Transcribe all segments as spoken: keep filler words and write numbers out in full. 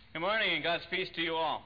Good morning and God's peace to you all.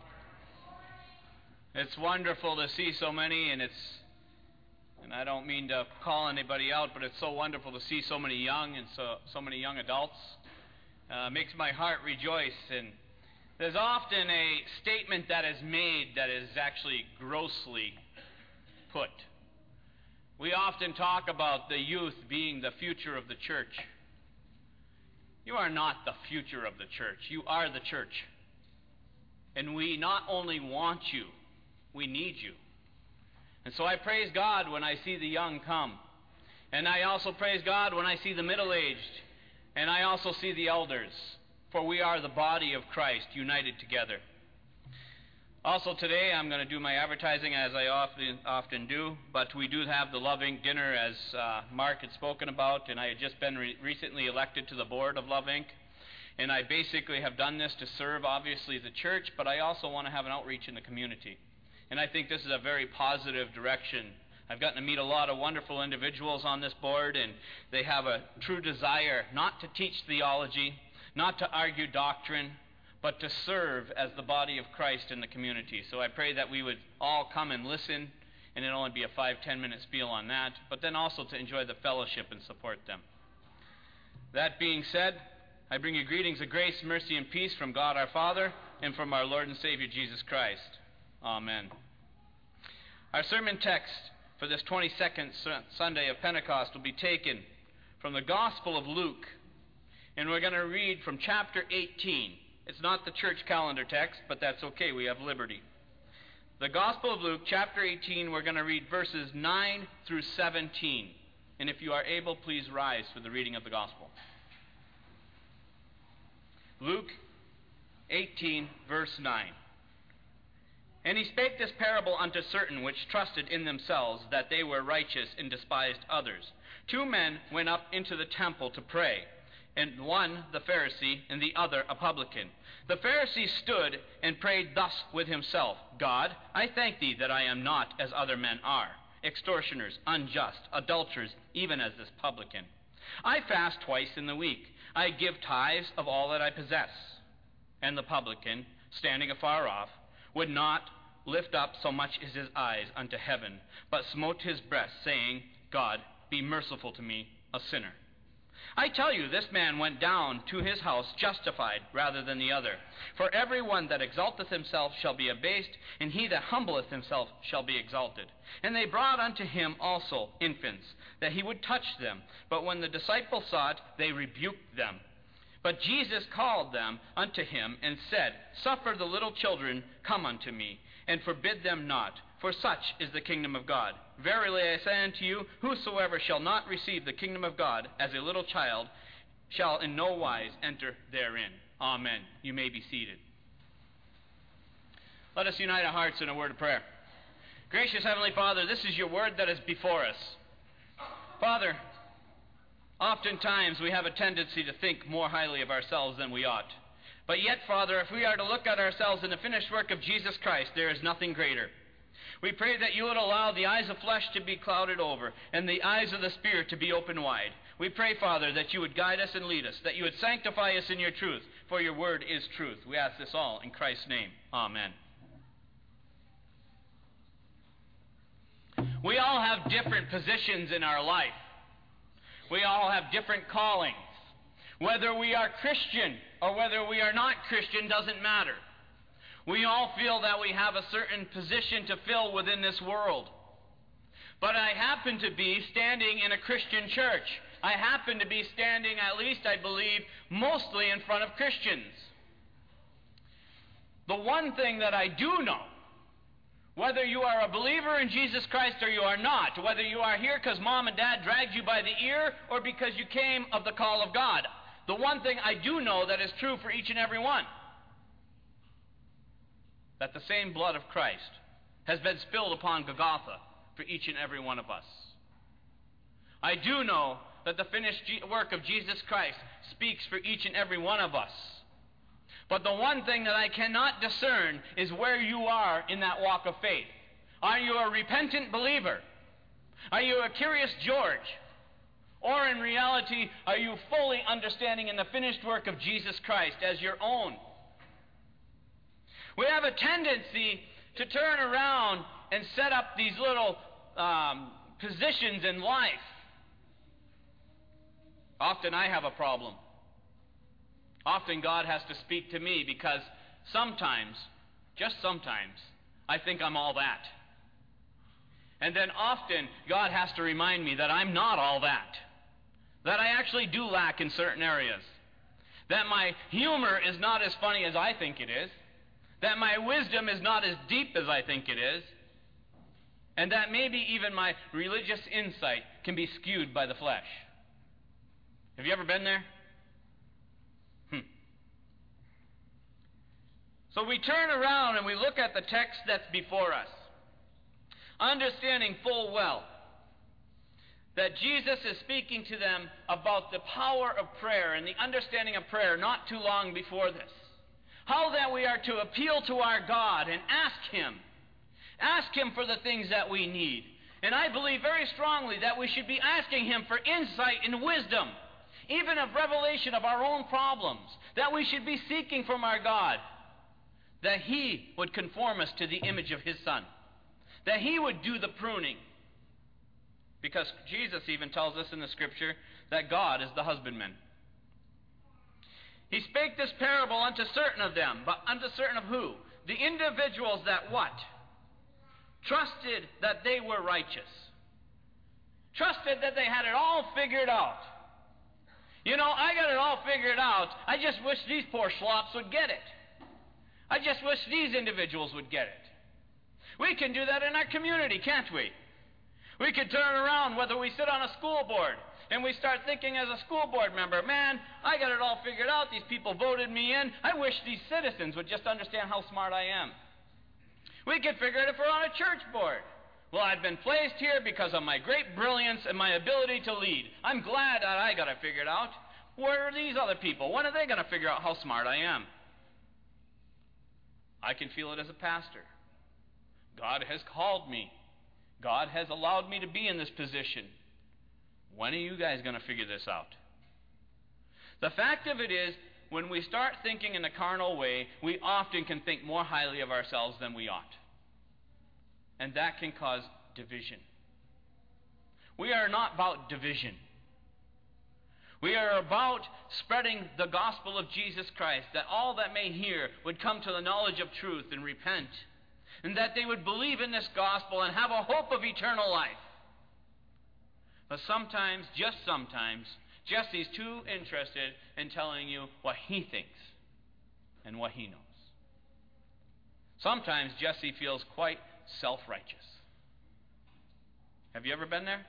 It's wonderful to see so many, and it's, and I don't mean to call anybody out, but it's so wonderful to see so many young and so so many young adults. Uh, makes my heart rejoice. And there's often a statement that is made that is actually grossly put. We often talk about the youth being the future of the church. You are not the future of the church. You are the church. And we not only want you, we need you. And so I praise God when I see the young come. And I also praise God when I see the middle-aged. And I also see the elders. For we are the body of Christ united together. Also today I'm going to do my advertising as I often often do, but we do have the Love Incorporated dinner as uh, Mark had spoken about, and I had just been re- recently elected to the board of Love Incorporated. And I basically have done this to serve, obviously, the church, but I also want to have an outreach in the community. And I think this is a very positive direction. I've gotten to meet a lot of wonderful individuals on this board, and they have a true desire not to teach theology, not to argue doctrine, but to serve as the body of Christ in the community. So I pray that we would all come and listen, and it'll only be a five, ten minute spiel on that, but then also to enjoy the fellowship and support them. That being said, I bring you greetings of grace, mercy, and peace from God our Father and from our Lord and Savior Jesus Christ. Amen. Our sermon text for this twenty-second Sunday of Pentecost will be taken from the Gospel of Luke, and we're going to read from chapter eighteen. It's not the church calendar text, but that's okay, we have liberty. The Gospel of Luke, chapter eighteen, we're going to read verses nine through seventeen. And if you are able, please rise for the reading of the Gospel. Luke eighteen, verse nine. And he spake this parable unto certain which trusted in themselves that they were righteous and despised others. Two men went up into the temple to pray, and one the Pharisee, and the other a publican. The Pharisee stood and prayed thus with himself, God, I thank thee that I am not as other men are, extortioners, unjust, adulterers, even as this publican. I fast twice in the week. I give tithes of all that I possess. And the publican, standing afar off, would not lift up so much as his eyes unto heaven, but smote his breast, saying, God, be merciful to me, a sinner. I tell you, this man went down to his house justified rather than the other. For every one that exalteth himself shall be abased, and he that humbleth himself shall be exalted. And they brought unto him also infants, that he would touch them. But when the disciples saw it, they rebuked them. But Jesus called them unto him, and said, Suffer the little children come unto me, and forbid them not, for such is the kingdom of God. Verily I say unto you, whosoever shall not receive the kingdom of God as a little child, shall in no wise enter therein. Amen. You may be seated. Let us unite our hearts in a word of prayer. Gracious Heavenly Father, this is your word that is before us. Father, oftentimes we have a tendency to think more highly of ourselves than we ought. But yet, Father, if we are to look at ourselves in the finished work of Jesus Christ, there is nothing greater. We pray that you would allow the eyes of flesh to be clouded over and the eyes of the Spirit to be open wide. We pray, Father, that you would guide us and lead us, that you would sanctify us in your truth, for your word is truth. We ask this all in Christ's name. Amen. We all have different positions in our life. We all have different callings. Whether we are Christian or whether we are not Christian doesn't matter. We all feel that we have a certain position to fill within this world. But I happen to be standing in a Christian church. I happen to be standing, at least I believe, mostly in front of Christians. The one thing that I do know, whether you are a believer in Jesus Christ or you are not, whether you are here because mom and dad dragged you by the ear or because you came of the call of God, the one thing I do know that is true for each and every one, that the same blood of Christ has been spilled upon Golgotha for each and every one of us. I do know that the finished work of Jesus Christ speaks for each and every one of us. But the one thing that I cannot discern is where you are in that walk of faith. Are you a repentant believer? Are you a curious George? Or in reality, are you fully understanding in the finished work of Jesus Christ as your own? We have a tendency to turn around and set up these little um, positions in life. Often I have a problem. Often God has to speak to me because sometimes, just sometimes, I think I'm all that. And then often God has to remind me that I'm not all that. That I actually do lack in certain areas. That my humor is not as funny as I think it is. That my wisdom is not as deep as I think it is. And that maybe even my religious insight can be skewed by the flesh. Have you ever been there? Hmm. So we turn around and we look at the text that's before us, understanding full well that Jesus is speaking to them about the power of prayer and the understanding of prayer not too long before this. How that we are to appeal to our God and ask Him. Ask Him for the things that we need. And I believe very strongly that we should be asking Him for insight and wisdom, even of revelation of our own problems, that we should be seeking from our God, that He would conform us to the image of His Son, that He would do the pruning. Because Jesus even tells us in the Scripture that God is the husbandman. He spake this parable unto certain of them, but unto certain of who? The individuals that what? Trusted that they were righteous. Trusted that they had it all figured out. You know, I got it all figured out. I just wish these poor slops would get it. I just wish these individuals would get it. We can do that in our community, can't we? We could turn around, whether we sit on a school board, and we start thinking as a school board member, man, I got it all figured out. These people voted me in. I wish these citizens would just understand how smart I am. We could figure it if we're on a church board. Well, I've been placed here because of my great brilliance and my ability to lead. I'm glad that I got it figured out. Where are these other people? When are they going to figure out how smart I am? I can feel it as a pastor. God has called me. God has allowed me to be in this position. When are you guys going to figure this out? The fact of it is, when we start thinking in a carnal way, we often can think more highly of ourselves than we ought. And that can cause division. We are not about division. We are about spreading the gospel of Jesus Christ, that all that may hear would come to the knowledge of truth and repent, and that they would believe in this gospel and have a hope of eternal life. But sometimes, just sometimes, Jesse's too interested in telling you what he thinks and what he knows. Sometimes Jesse feels quite self-righteous. Have you ever been there?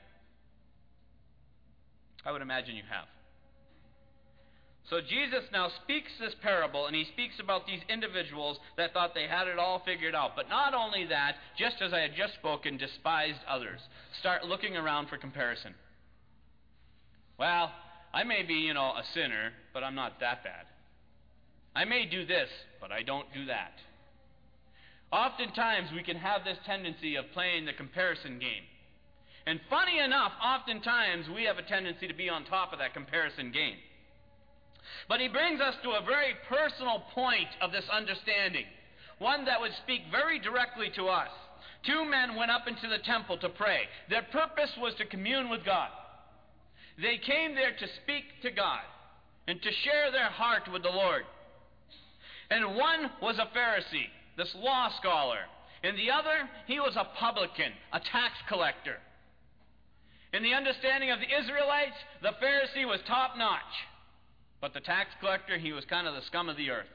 I would imagine you have. So Jesus now speaks this parable, and he speaks about these individuals that thought they had it all figured out. But not only that, just as I had just spoken, despised others. Start looking around for comparison. Well, I may be, you know, a sinner, but I'm not that bad. I may do this, but I don't do that. Oftentimes we can have this tendency of playing the comparison game. And funny enough, oftentimes we have a tendency to be on top of that comparison game. But he brings us to a very personal point of this understanding, one that would speak very directly to us. Two men went up into the temple to pray. Their purpose was to commune with God. They came there to speak to God and to share their heart with the Lord. And one was a Pharisee, this law scholar, and the other, he was a publican, a tax collector. In the understanding of the Israelites, the Pharisee was top-notch. But the tax collector, he was kind of the scum of the earth.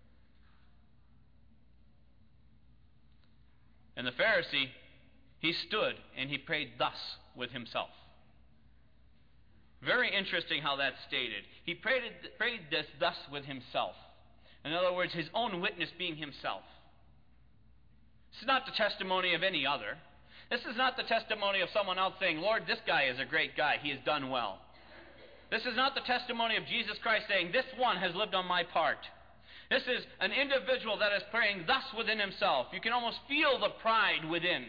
And the Pharisee, he stood and he prayed thus with himself. Very interesting how that's stated. He prayed, prayed this thus with himself. In other words, his own witness being himself. This is not the testimony of any other. This is not the testimony of someone else saying, Lord, this guy is a great guy. He has done well. This is not the testimony of Jesus Christ saying, this one has lived on my part. This is an individual that is praying thus within himself. You can almost feel the pride within.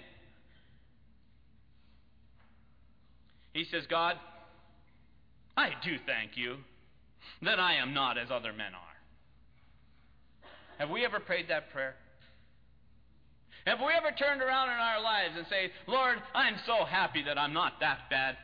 He says, God, I do thank you that I am not as other men are. Have we ever prayed that prayer? Have we ever turned around in our lives and say, Lord, I'm so happy that I'm not that bad?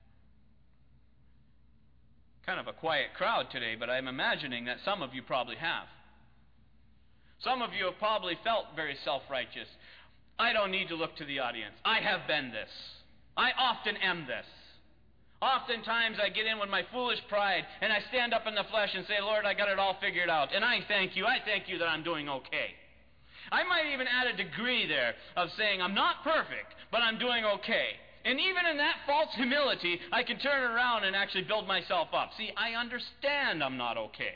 Kind of a quiet crowd today, but I'm imagining that some of you probably have. Some of you have probably felt very self-righteous. I don't need to look to the audience. I have been this. I often am this. Oftentimes I get in with my foolish pride and I stand up in the flesh and say, Lord, I got it all figured out. And I thank you. I thank you that I'm doing okay. I might even add a degree there of saying I'm not perfect, but I'm doing okay. And even in that false humility, I can turn around and actually build myself up. See, I understand I'm not okay.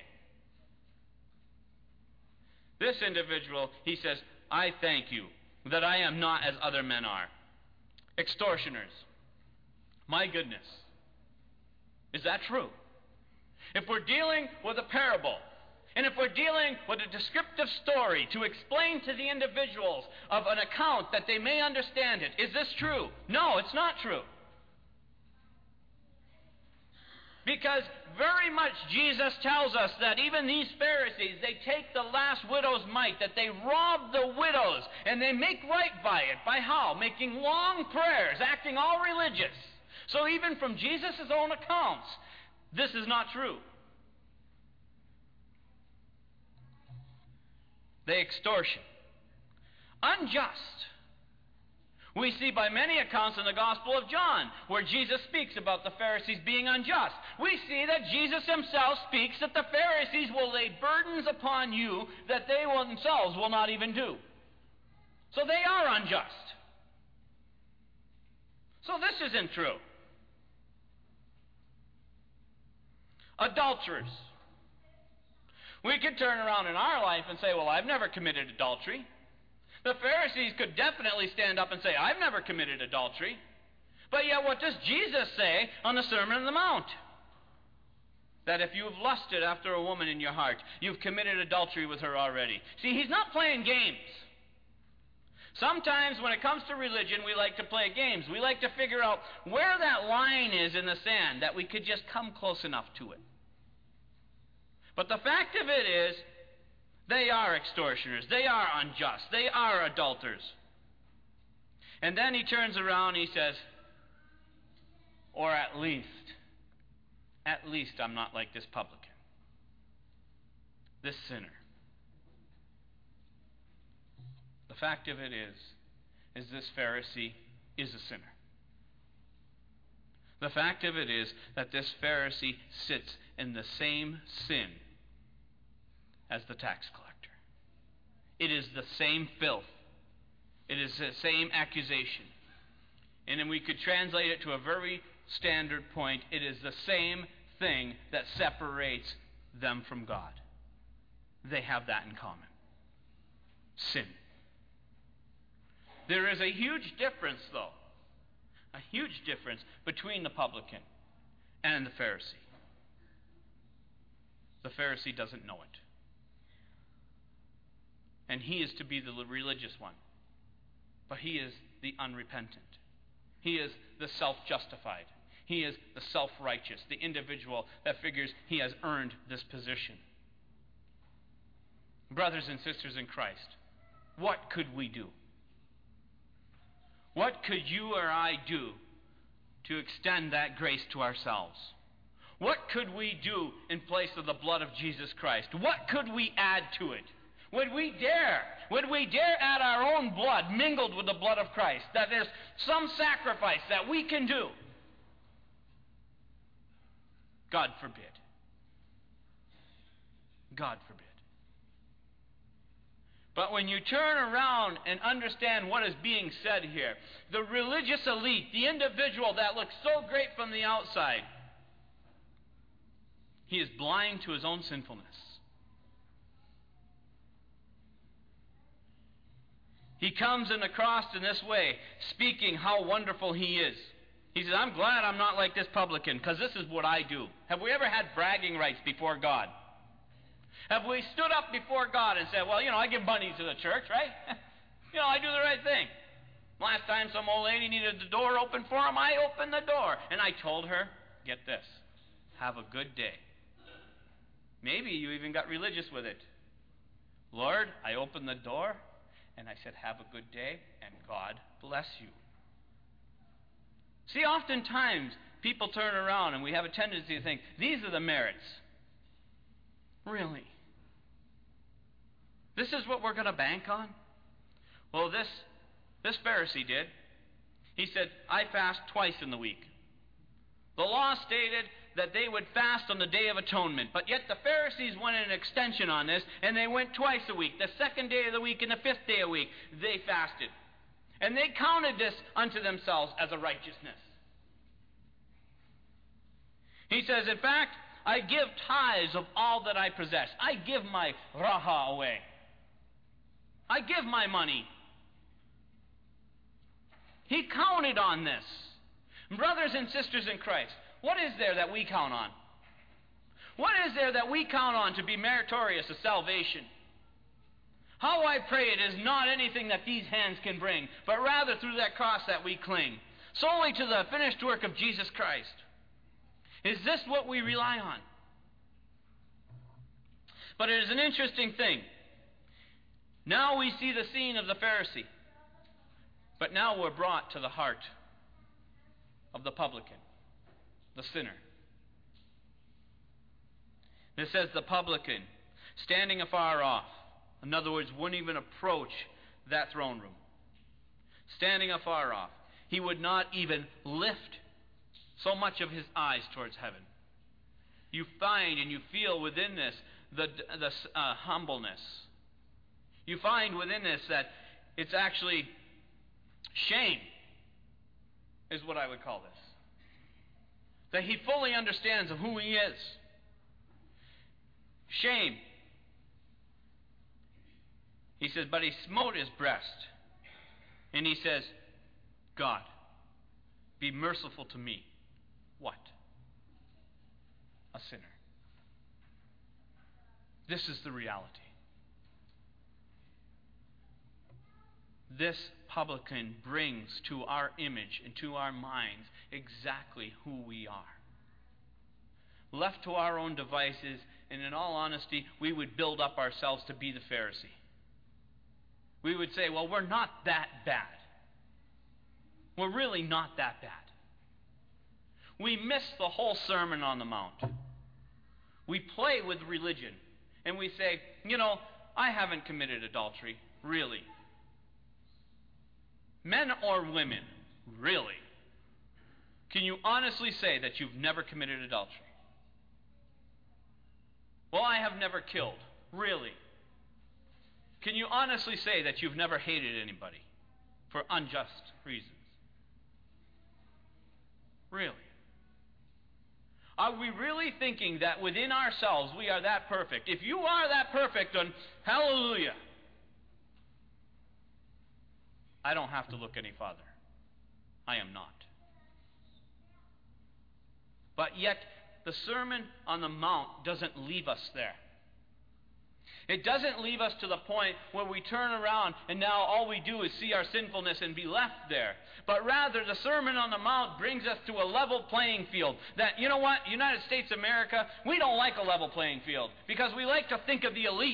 This individual, he says, I thank you that I am not as other men are. Extortioners. My goodness. Is that true? If we're dealing with a parable, and if we're dealing with a descriptive story to explain to the individuals of an account that they may understand it, is this true? No, it's not true. Because very much Jesus tells us that even these Pharisees, they take the last widow's mite, that they rob the widows, and they make right by it. By how? Making long prayers, acting all religious. So even from Jesus' own accounts, this is not true. They extortion. Unjust. We see by many accounts in the Gospel of John where Jesus speaks about the Pharisees being unjust. We see that Jesus himself speaks that the Pharisees will lay burdens upon you that they will themselves will not even do. So they are unjust. So this isn't true. Adulterers. We could turn around in our life and say, well, I've never committed adultery. The Pharisees could definitely stand up and say, I've never committed adultery. But yet what does Jesus say on the Sermon on the Mount? That if you've lusted after a woman in your heart, you've committed adultery with her already. See, he's not playing games. Sometimes when it comes to religion, we like to play games. We like to figure out where that line is in the sand, that we could just come close enough to it. But the fact of it is, they are extortioners. They are unjust. They are adulterers. And then he turns around and he says, or at least, at least I'm not like this publican, this sinner. The fact of it is, is this Pharisee is a sinner. The fact of it is that this Pharisee sits in the same sin as the tax collector. It is the same filth. It is the same accusation. And then we could translate it to a very standard point. It is the same thing that separates them from God. They have that in common. Sin. There is a huge difference, though. A huge difference between the publican and the Pharisee. The Pharisee doesn't know it. And he is to be the religious one. But he is the unrepentant. He is the self-justified. He is the self-righteous, the individual that figures he has earned this position. Brothers and sisters in Christ, what could we do? What could you or I do to extend that grace to ourselves? What could we do in place of the blood of Jesus Christ? What could we add to it? Would we dare, would we dare add our own blood mingled with the blood of Christ? That there's some sacrifice that we can do? God forbid. God forbid. But when you turn around and understand what is being said here, the religious elite, the individual that looks so great from the outside, he is blind to his own sinfulness. He comes in the cross in this way, speaking how wonderful he is. He says, I'm glad I'm not like this publican, because this is what I do. Have we ever had bragging rights before God? Have we stood up before God and said, well, you know, I give money to the church, right? You know, I do the right thing. Last time some old lady needed the door open for him, I opened the door. And I told her, get this, have a good day. Maybe you even got religious with it. Lord, I opened the door, And I said, have a good day, and God bless you. See, oftentimes people turn around and we have a tendency to think, these are the merits. Really? This is what we're going to bank on? Well, this, this Pharisee did. He said, I fast twice in the week. The law stated that they would fast on the Day of Atonement, but yet the Pharisees went an extension on this, and they went twice a week. The second day of the week and the fifth day of the week, they fasted. And they counted this unto themselves as a righteousness. He says, in fact, I give tithes of all that I possess. I give my raha away. I give my money. He counted on this. Brothers and sisters in Christ, what is there that we count on? What is there that we count on to be meritorious of salvation? How I pray it is not anything that these hands can bring, but rather through that cross that we cling, solely to the finished work of Jesus Christ. Is this what we rely on? But it is an interesting thing. Now we see the scene of the Pharisee, but now we're brought to the heart of the publican, the sinner. It says the publican, standing afar off, in other words, wouldn't even approach that throne room. Standing afar off, he would not even lift so much of his eyes towards heaven. You find and you feel within this the, the uh, humbleness. You find within this that it's actually shame, is what I would call this. That he fully understands of who he is. Shame. He says, but he smote his breast. And he says, God, be merciful to me. What? A sinner. This is the reality. This publican brings to our image and to our minds exactly who we are. Left to our own devices, and in all honesty, we would build up ourselves to be the Pharisee. We would say, well, we're not that bad. We're really not that bad. We miss the whole Sermon on the Mount. We play with religion, and we say, you know, I haven't committed adultery, really. Men or women, really? Can you honestly say that you've never committed adultery? Well, I have never killed, really? Can you honestly say that you've never hated anybody for unjust reasons? Really? Are we really thinking that within ourselves we are that perfect? If you are that perfect, then hallelujah. I don't have to look any farther. I am not. But yet, the Sermon on the Mount doesn't leave us there. It doesn't leave us to the point where we turn around and now all we do is see our sinfulness and be left there. But rather, the Sermon on the Mount brings us to a level playing field. That, you know what, United States of America, we don't like a level playing field because we like to think of the elite.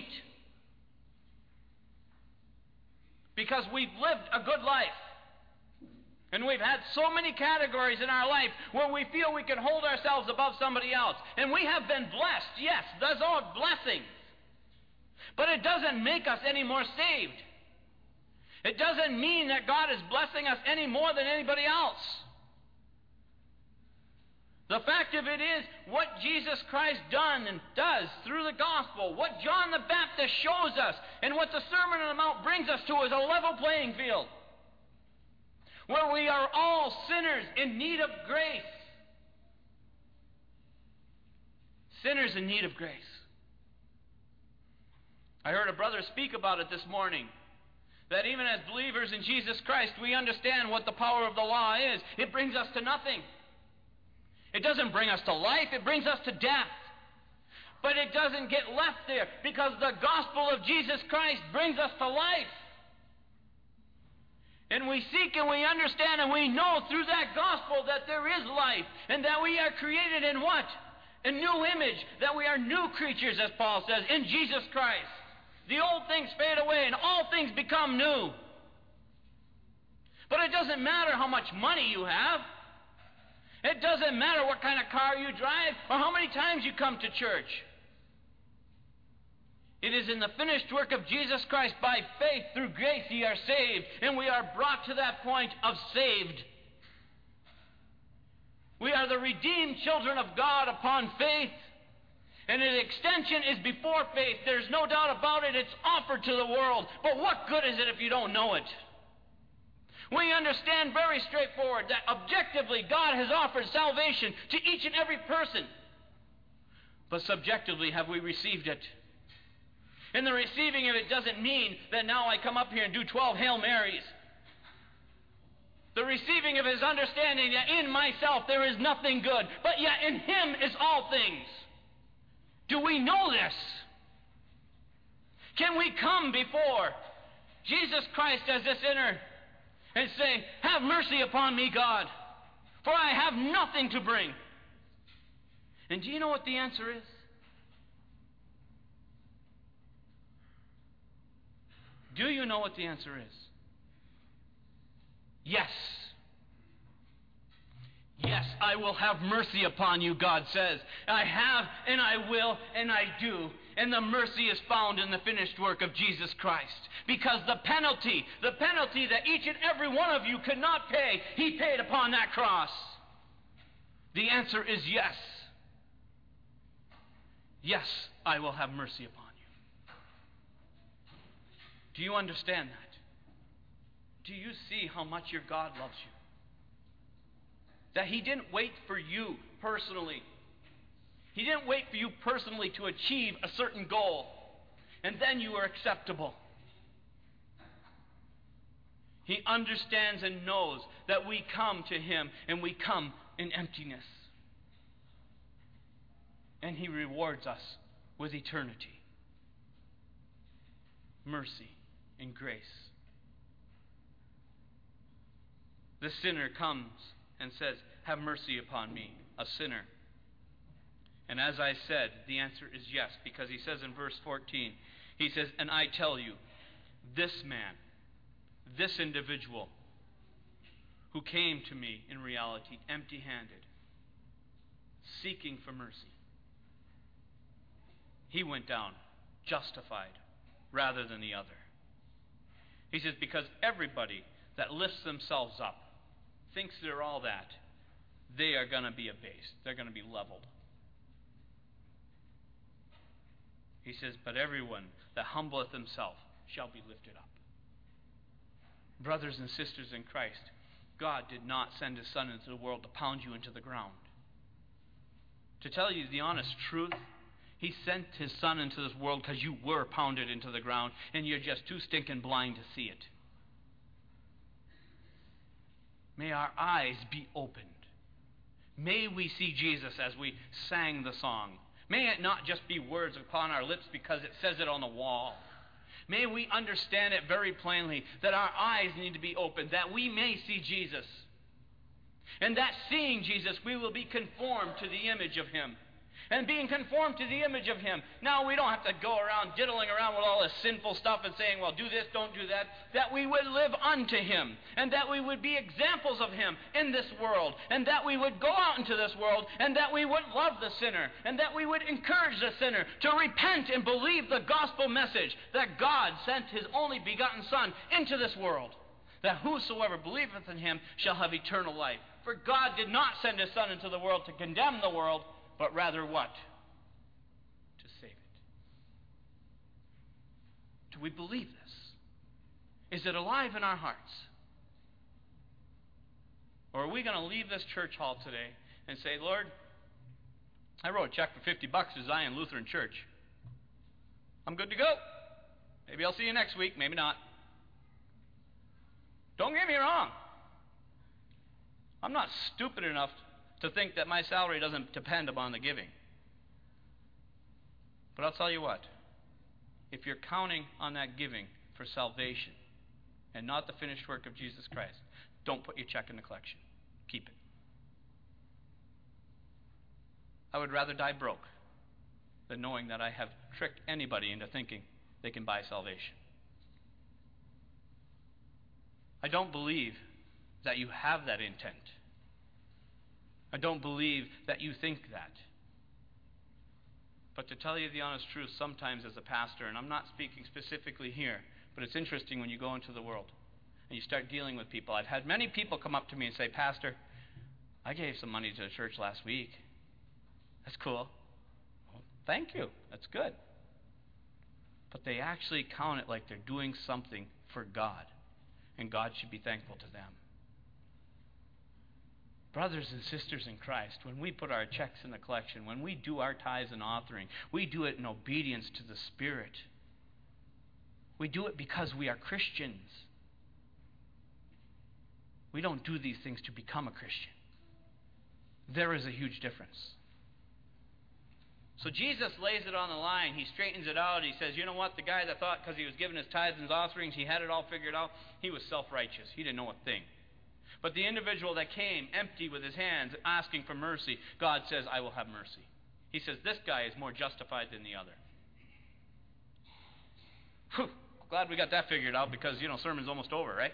Because we've lived a good life. And we've had so many categories in our life where we feel we can hold ourselves above somebody else. And we have been blessed. Yes, those are blessings. But it doesn't make us any more saved. It doesn't mean that God is blessing us any more than anybody else. The fact of it is, what Jesus Christ done and does through the gospel, what John the Baptist shows us, and what the Sermon on the Mount brings us to is a level playing field, where we are all sinners in need of grace. Sinners in need of grace. I heard a brother speak about it this morning, that even as believers in Jesus Christ, we understand what the power of the law is. It brings us to nothing. It doesn't bring us to life, it brings us to death. But it doesn't get left there, because the gospel of Jesus Christ brings us to life. And we seek and we understand and we know through that gospel that there is life, and that we are created in what? A new image, that we are new creatures, as Paul says, in Jesus Christ. The old things fade away and all things become new. But it doesn't matter how much money you have. It doesn't matter what kind of car you drive or how many times you come to church. It is in the finished work of Jesus Christ. By faith, through grace, ye are saved. And we are brought to that point of saved. We are the redeemed children of God upon faith. And an extension is before faith. There's no doubt about it. It's offered to the world. But what good is it if you don't know it? We understand very straightforward that objectively God has offered salvation to each and every person. But subjectively, have we received it? And the receiving of it doesn't mean that now I come up here and do twelve Hail Marys. The receiving of his understanding that in myself there is nothing good, but yet in him is all things. Do we know this? Can we come before Jesus Christ as a sinner and say, have mercy upon me, God, for I have nothing to bring? And do you know what the answer is? Do you know what the answer is? Yes. Yes, I will have mercy upon you, God says. I have, and I will, and I do. And the mercy is found in the finished work of Jesus Christ. Because the penalty, the penalty that each and every one of you could not pay, he paid upon that cross. The answer is yes. Yes, I will have mercy upon you. Do you understand that? Do you see how much your God loves you? That he didn't wait for you personally. He didn't wait for you personally to achieve a certain goal, and then you were acceptable. He understands and knows that we come to him and we come in emptiness. And he rewards us with eternity, mercy, and grace. The sinner comes and says, have mercy upon me, a sinner. And as I said, the answer is yes, because he says in verse fourteen, he says, and I tell you, this man, this individual who came to me in reality empty-handed, seeking for mercy, he went down justified rather than the other. He says, because everybody that lifts themselves up, thinks they're all that, they are going to be abased. They're going to be leveled. He says, but everyone that humbleth himself shall be lifted up. Brothers and sisters in Christ, God did not send his Son into the world to pound you into the ground. To tell you the honest truth, he sent his Son into this world because you were pounded into the ground and you're just too stinking blind to see it. May our eyes be opened. May we see Jesus as we sang the song. May it not just be words upon our lips because it says it on the wall. May we understand it very plainly that our eyes need to be opened, that we may see Jesus. And that seeing Jesus, we will be conformed to the image of him. And being conformed to the image of him. Now we don't have to go around diddling around with all this sinful stuff and saying, well, do this, don't do that. That we would live unto him. And that we would be examples of him in this world. And that we would go out into this world. And that we would love the sinner. And that we would encourage the sinner to repent and believe the gospel message that God sent his only begotten Son into this world. That whosoever believeth in him shall have eternal life. For God did not send his Son into the world to condemn the world, but rather what? To save it. Do we believe this? Is it alive in our hearts? Or are we going to leave this church hall today and say, Lord, I wrote a check for fifty bucks to Zion Lutheran Church. I'm good to go. Maybe I'll see you next week, maybe not. Don't get me wrong. I'm not stupid enough to think that my salary doesn't depend upon the giving. But I'll tell you what, if you're counting on that giving for salvation and not the finished work of Jesus Christ, don't put your check in the collection. Keep it. I would rather die broke than knowing that I have tricked anybody into thinking they can buy salvation. I don't believe that you have that intent. I don't believe that you think that. But to tell you the honest truth, sometimes as a pastor, and I'm not speaking specifically here, but it's interesting when you go into the world and you start dealing with people. I've had many people come up to me and say, Pastor, I gave some money to the church last week. That's cool. Well, thank you. That's good. But they actually count it like they're doing something for God, and God should be thankful to them. Brothers and sisters in Christ, when we put our checks in the collection, when we do our tithes and offering, we do it in obedience to the Spirit. We do it because we are Christians. We don't do these things to become a Christian. There is a huge difference. So Jesus lays it on the line. He straightens it out. He says, you know what? The guy that thought because he was giving his tithes and offerings, he had it all figured out, he was self-righteous. He didn't know a thing. But the individual that came empty with his hands, asking for mercy, God says, I will have mercy. He says, this guy is more justified than the other. Whew. Glad we got that figured out because, you know, sermon's almost over, right?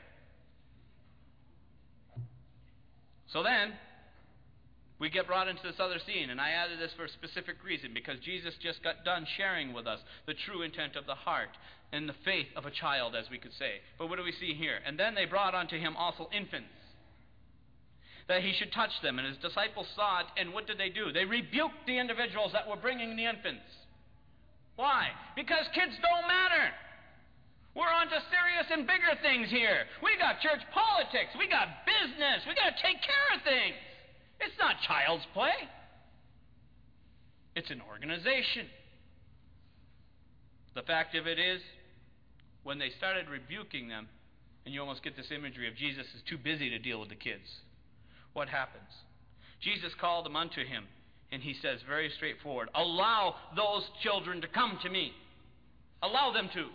So then, we get brought into this other scene, and I added this for a specific reason, because Jesus just got done sharing with us the true intent of the heart and the faith of a child, as we could say. But what do we see here? And then they brought unto him also infants, that he should touch them. And his disciples saw it, and what did they do? They rebuked the individuals that were bringing the infants. Why? Because kids don't matter. We're on to serious and bigger things here. We got church politics. We got business. We got to take care of things. It's not child's play. It's an organization. The fact of it is, when they started rebuking them, and you almost get this imagery of Jesus is too busy to deal with the kids, what happens? Jesus called them unto him, and he says very straightforward, allow those children to come to me. Allow them to.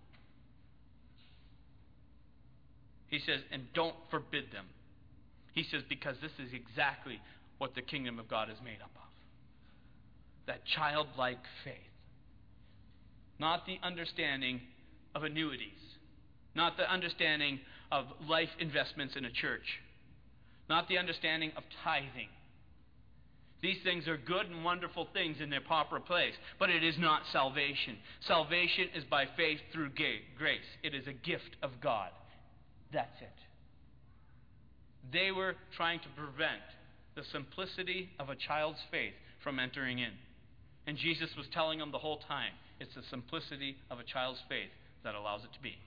He says, and don't forbid them. He says, because this is exactly what the kingdom of God is made up of. That childlike faith. Not the understanding of annuities. Not the understanding of life investments in a church. Not the understanding of tithing. These things are good and wonderful things in their proper place, but it is not salvation. Salvation is by faith through grace. It is a gift of God. That's it. They were trying to prevent the simplicity of a child's faith from entering in. And Jesus was telling them the whole time, it's the simplicity of a child's faith that allows it to be.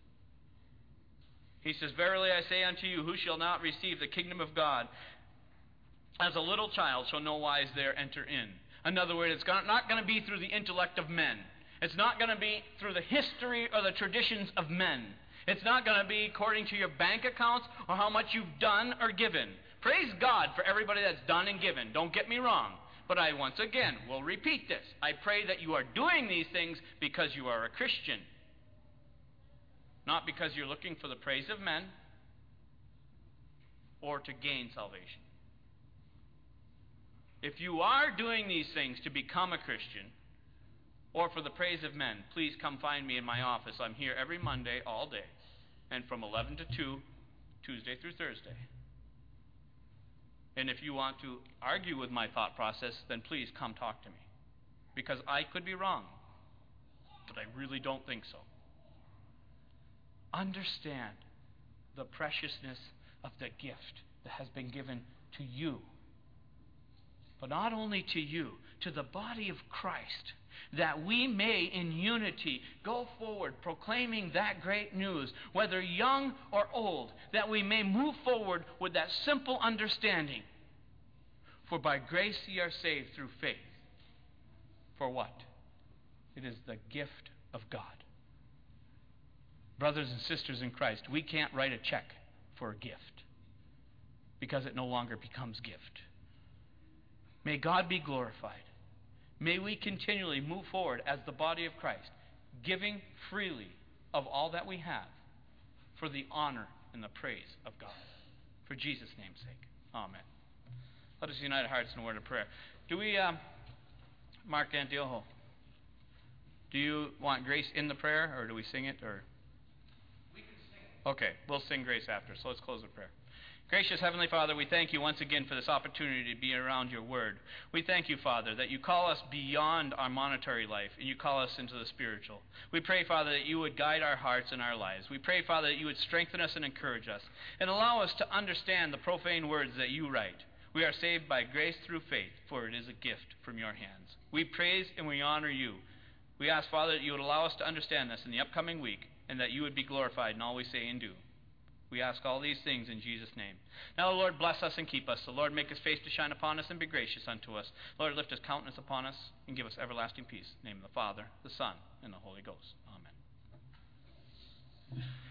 He says, verily I say unto you, who shall not receive the kingdom of God as a little child shall no wise there enter in. In other words, it's not going to be through the intellect of men. It's not going to be through the history or the traditions of men. It's not going to be according to your bank accounts or how much you've done or given. Praise God for everybody that's done and given. Don't get me wrong. But I once again will repeat this. I pray that you are doing these things because you are a Christian. Not because you're looking for the praise of men or to gain salvation. If you are doing these things to become a Christian or for the praise of men, please come find me in my office. I'm here every Monday all day and from eleven to two, Tuesday through Thursday. And if you want to argue with my thought process, then please come talk to me. Because I could be wrong, but I really don't think so. Understand the preciousness of the gift that has been given to you. But not only to you, to the body of Christ, that we may in unity go forward proclaiming that great news, whether young or old, that we may move forward with that simple understanding. For by grace ye are saved through faith. For what? It is the gift of God. Brothers and sisters in Christ, we can't write a check for a gift because it no longer becomes gift. May God be glorified. May we continually move forward as the body of Christ, giving freely of all that we have for the honor and the praise of God. For Jesus' name's sake. Amen. Let us unite our hearts in a word of prayer. Do we, um, Mark Antioho, do you want grace in the prayer, or do we sing it? Or we can sing it. Okay, we'll sing grace after, so let's close with prayer. Gracious Heavenly Father, we thank you once again for this opportunity to be around your word. We thank you, Father, that you call us beyond our monetary life and you call us into the spiritual. We pray, Father, that you would guide our hearts and our lives. We pray, Father, that you would strengthen us and encourage us and allow us to understand the profane words that you write. We are saved by grace through faith, for it is a gift from your hands. We praise and we honor you. We ask, Father, that you would allow us to understand this in the upcoming week and that you would be glorified in all we say and do. We ask all these things in Jesus' name. Now, Lord, bless us and keep us. The Lord, make his face to shine upon us and be gracious unto us. Lord, lift his countenance upon us and give us everlasting peace. In the name of the Father, the Son, and the Holy Ghost. Amen.